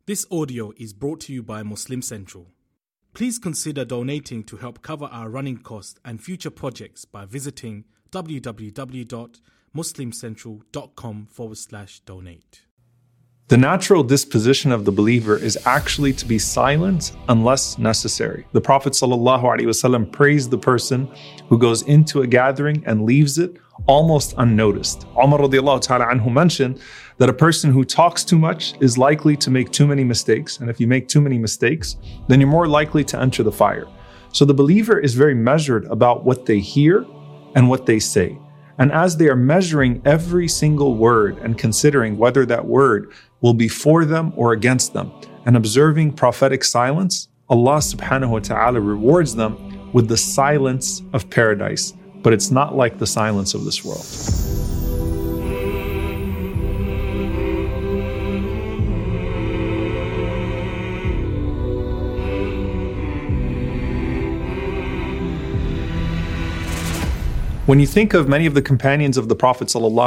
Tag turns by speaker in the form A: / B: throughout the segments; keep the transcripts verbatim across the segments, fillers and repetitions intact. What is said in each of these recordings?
A: This audio is brought to you by Muslim Central. Please consider donating to help cover our running costs and future projects by visiting www.muslimcentral.com forward slash donate.
B: The natural disposition of the believer is actually to be silent unless necessary. The Prophet ﷺ praised the person who goes into a gathering and leaves it almost unnoticed. Umar radiallahu ta'ala anhu mentioned that a person who talks too much is likely to make too many mistakes. And if you make too many mistakes, then you're more likely to enter the fire. So the believer is very measured about what they hear and what they say. And as they are measuring every single word and considering whether that word will be for them or against them, and observing prophetic silence, Allah subhanahu wa ta'ala rewards them with the silence of paradise. But it's not like the silence of this world. When you think of many of the companions of the Prophet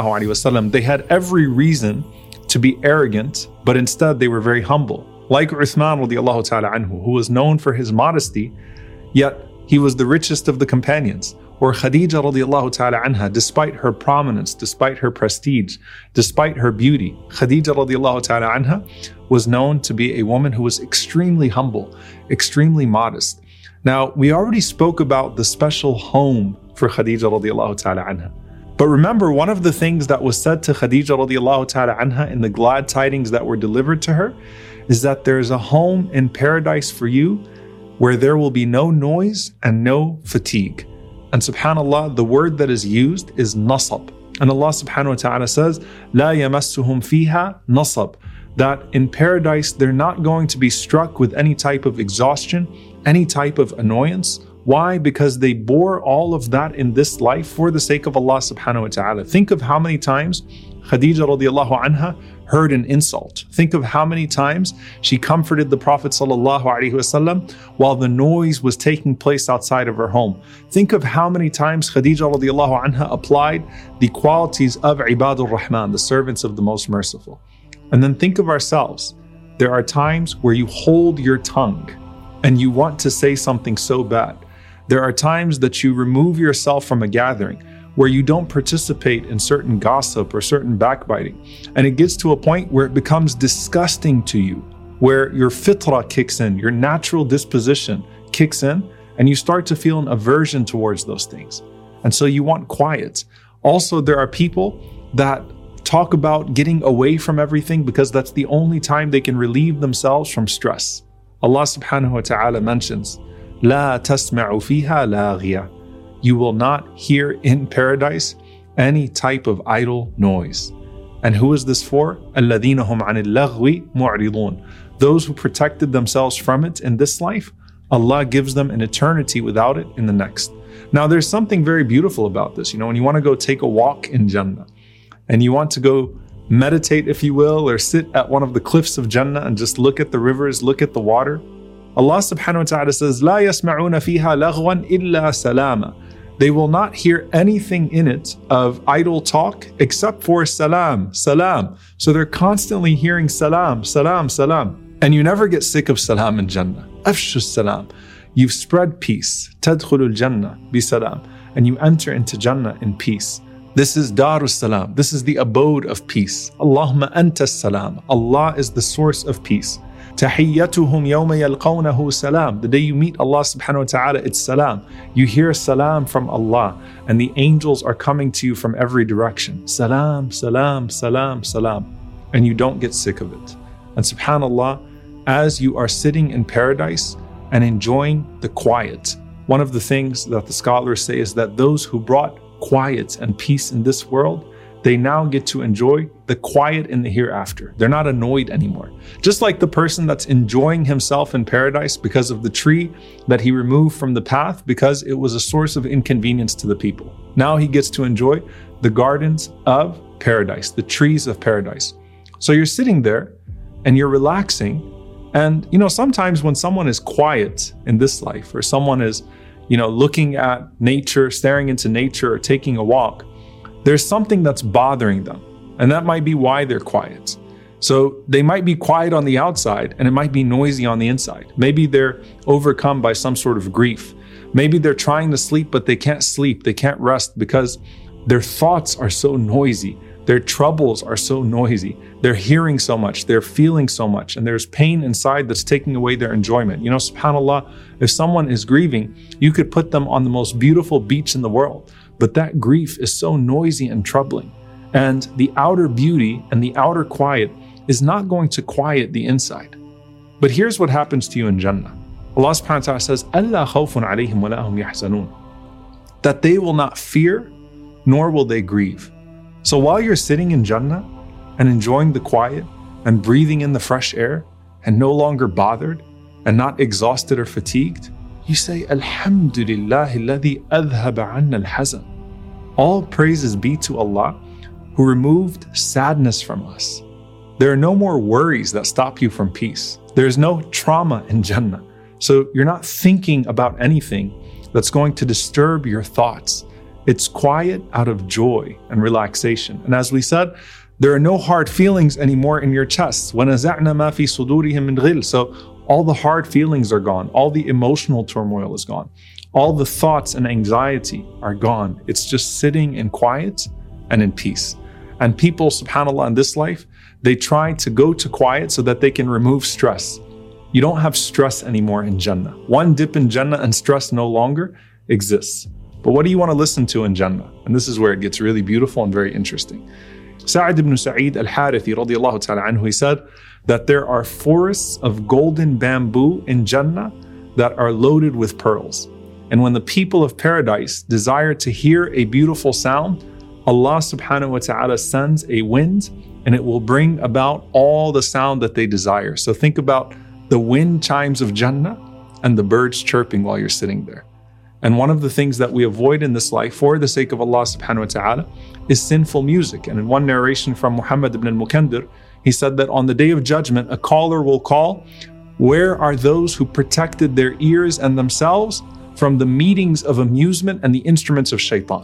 B: ﷺ, they had every reason to be arrogant, but instead they were very humble. Like Uthman radiallahu ta'ala anhu, who was known for his modesty, yet he was the richest of the companions. Or Khadija radiallahu ta'ala anha, despite her prominence, despite her prestige, despite her beauty, Khadija radiallahu ta'ala anha was known to be a woman who was extremely humble, extremely modest. Now, we already spoke about the special home for Khadija radiallahu ta'ala anha. But remember, one of the things that was said to Khadija radiallahu ta'ala anha in the glad tidings that were delivered to her is that there's a home in paradise for you where there will be no noise and no fatigue. And subhanAllah, the word that is used is nasab. And Allah subhanahu wa ta'ala says, La yamassuhum fiha nasab. That in paradise, they're not going to be struck with any type of exhaustion, any type of annoyance. Why? Because they bore all of that in this life for the sake of Allah subhanahu wa ta'ala. Think of how many times Khadija radiallahu anha heard an insult. Think of how many times she comforted the Prophet sallallahu alaihi wasallam while the noise was taking place outside of her home. Think of how many times Khadija radiallahu anha applied the qualities of Ibadur Rahman, the servants of the Most Merciful. And then think of ourselves. There are times where you hold your tongue and you want to say something so bad. There are times that you remove yourself from a gathering where you don't participate in certain gossip or certain backbiting. And it gets to a point where it becomes disgusting to you, where your fitrah kicks in, your natural disposition kicks in, and you start to feel an aversion towards those things. And so you want quiet. Also, there are people that talk about getting away from everything because that's the only time they can relieve themselves from stress. Allah subhanahu wa ta'ala mentions, La tasma'u fiha laghiya. You will not hear in paradise any type of idle noise. And who is this for? الَّذِينَ هُمْ عَنِ اللَّغْوِ مُعْرِضُونَ. Those who protected themselves from it in this life, Allah gives them an eternity without it in the next. Now there's something very beautiful about this. You know, when you want to go take a walk in Jannah, and you want to go meditate, if you will, or sit at one of the cliffs of Jannah and just look at the rivers, look at the water, Allah subhanahu wa ta'ala says, لَا يَسْمَعُونَ فِيهَا لَغْوًا إِلَّا سَلَامًا. They will not hear anything in it of idle talk except for salam, salam. So they're constantly hearing salam, salam, salam. And you never get sick of salam in Jannah. Afshu salam. You've spread peace. Tadkhulul Jannah bi salam. And you enter into Jannah in peace. This is Darus Salam. This is the abode of peace. Allahumma anta salam. Allah is the source of peace. Tahiyyatuhum yawma yalqawnahu salam. The day you meet Allah subhanahu wa ta'ala, it's salam. You hear salam from Allah, and the angels are coming to you from every direction. Salam, salam, salam, salam. And you don't get sick of it. And subhanallah, as you are sitting in paradise and enjoying the quiet, one of the things that the scholars say is that those who brought quiet and peace in this world, they now get to enjoy the quiet in the hereafter. They're not annoyed anymore. Just like the person that's enjoying himself in paradise because of the tree that he removed from the path because it was a source of inconvenience to the people. Now he gets to enjoy the gardens of paradise, the trees of paradise. So you're sitting there and you're relaxing. And, you know, sometimes when someone is quiet in this life, or someone is, you know, looking at nature, staring into nature, or taking a walk, there's something that's bothering them. And that might be why they're quiet. So they might be quiet on the outside and it might be noisy on the inside. Maybe they're overcome by some sort of grief. Maybe they're trying to sleep, but they can't sleep. They can't rest because their thoughts are so noisy. Their troubles are so noisy. They're hearing so much. They're feeling so much. And there's pain inside that's taking away their enjoyment. You know, subhanAllah, if someone is grieving, you could put them on the most beautiful beach in the world. But that grief is so noisy and troubling. And the outer beauty and the outer quiet is not going to quiet the inside. But here's what happens to you in Jannah. Allah subhanahu wa ta'ala says, أَلَّا خَوْفٌ عَلَيْهِمْ وَلَا هُمْ يَحْزَنُونَ, that they will not fear, nor will they grieve. So while you're sitting in Jannah and enjoying the quiet and breathing in the fresh air and no longer bothered and not exhausted or fatigued, you say, Alhamdulillah alladhi adhaba anna al-hazan. All praises be to Allah who removed sadness from us. There are no more worries that stop you from peace. There's no trauma in Jannah. So you're not thinking about anything that's going to disturb your thoughts. It's quiet out of joy and relaxation. And as we said, there are no hard feelings anymore in your chest. وَنَزَعْنَا مَا فِي صُدُورِهِمْ مِنْ غِلٍّ. So all the hard feelings are gone. All the emotional turmoil is gone. All the thoughts and anxiety are gone. It's just sitting in quiet and in peace. And people, subhanAllah, in this life, they try to go to quiet so that they can remove stress. You don't have stress anymore in Jannah. One dip in Jannah and stress no longer exists. But what do you want to listen to in Jannah? And this is where it gets really beautiful and very interesting. Sa'id ibn Sa'id al-Harithi radiyallahu ta'ala anhu, he said that there are forests of golden bamboo in Jannah that are loaded with pearls. And when the people of paradise desire to hear a beautiful sound, Allah subhanahu wa ta'ala sends a wind and it will bring about all the sound that they desire. So think about the wind chimes of Jannah and the birds chirping while you're sitting there. And one of the things that we avoid in this life for the sake of Allah subhanahu wa ta'ala is sinful music. And in one narration from Muhammad ibn al-Mukandir, he said that on the day of judgment, a caller will call, "Where are those who protected their ears and themselves from the meetings of amusement and the instruments of shaitan?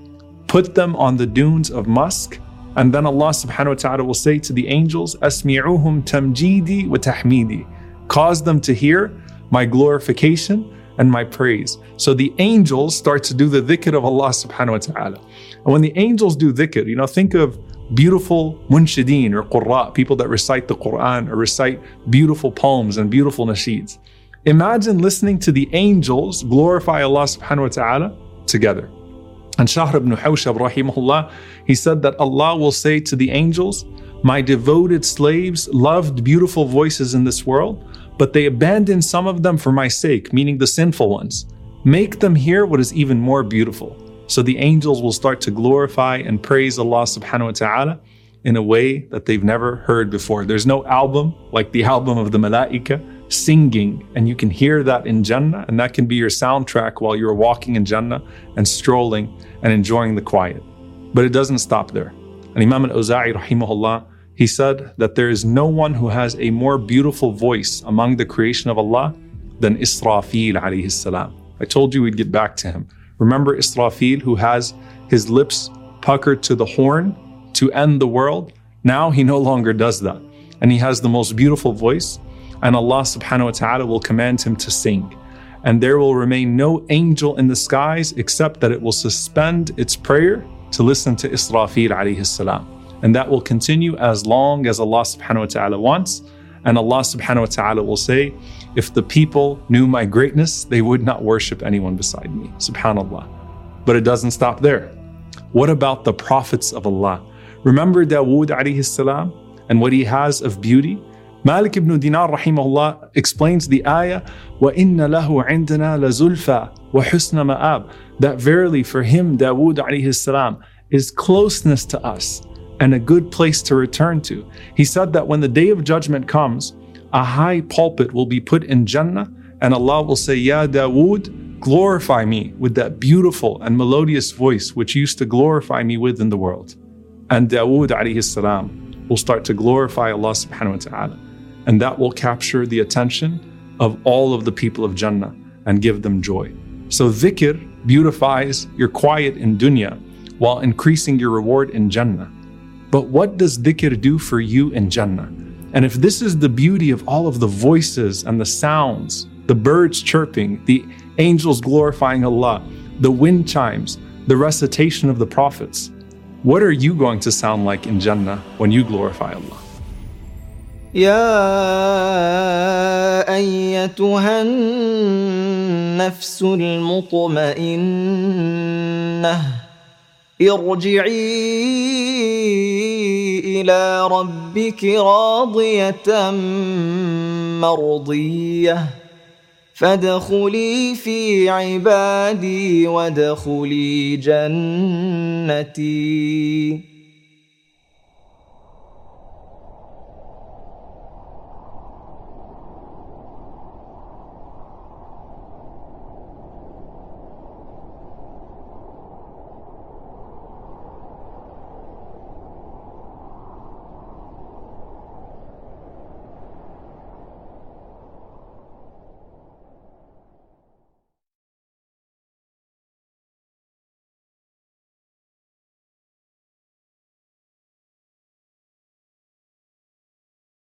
B: Put them on the dunes of musk." And then Allah subhanahu wa ta'ala will say to the angels, "Asmi'uhum tamjidi wa tahmidi." Cause them to hear my glorification and my praise. So the angels start to do the dhikr of Allah subhanahu wa ta'ala. And when the angels do dhikr, you know, think of beautiful munshideen or qurra, people that recite the Quran or recite beautiful poems and beautiful nasheeds. Imagine listening to the angels glorify Allah subhanahu wa ta'ala together. And Shahr ibn Hawshab rahimahullah, he said that Allah will say to the angels, "My devoted slaves loved beautiful voices in this world, but they abandoned some of them for my sake," meaning the sinful ones. "Make them hear what is even more beautiful." So the angels will start to glorify and praise Allah subhanahu wa ta'ala in a way that they've never heard before. There's no album like the album of the Malaika singing, and you can hear that in Jannah, and that can be your soundtrack while you're walking in Jannah and strolling and enjoying the quiet. But it doesn't stop there. And Imam al-Awza'i rahimahullah, he said that there is no one who has a more beautiful voice among the creation of Allah than Israfil alayhi salam. I told you we'd get back to him. Remember Israfil, who has his lips puckered to the horn to end the world? Now he no longer does that. And he has the most beautiful voice. And Allah subhanahu wa ta'ala will command him to sing. And there will remain no angel in the skies except that it will suspend its prayer to listen to Israfil alayhi salam. And that will continue as long as Allah subhanahu wa ta'ala wants. And Allah subhanahu wa ta'ala will say, "If the people knew my greatness, they would not worship anyone beside me." Subhanallah. But it doesn't stop there. What about the prophets of Allah? Remember Dawood alayhi salam and what he has of beauty? Malik ibn Dinar rahimahullah explains the ayah, وَإِنَّ لَهُ عِنْدَنَا لَزُلْفَى وَحُسْنَ مَآبٍ, that verily for him, Dawood alayhi salam, is closeness to us and a good place to return to. He said that when the day of judgment comes, a high pulpit will be put in Jannah, and Allah will say, "Ya Dawood, glorify me with that beautiful and melodious voice which used to glorify me with in the world." And Dawood alayhi salam will start to glorify Allah subhanahu wa ta'ala. And that will capture the attention of all of the people of Jannah and give them joy. So dhikr beautifies your quiet in dunya while increasing your reward in Jannah. But what does dhikr do for you in Jannah? And if this is the beauty of all of the voices and the sounds, the birds chirping, the angels glorifying Allah, the wind chimes, the recitation of the prophets, what are you going to sound like in Jannah when you glorify Allah?
C: يا أيتها النفس المطمئنة ارجعي إلى ربك راضية مرضية فادخلي في عبادي وادخلي جنتي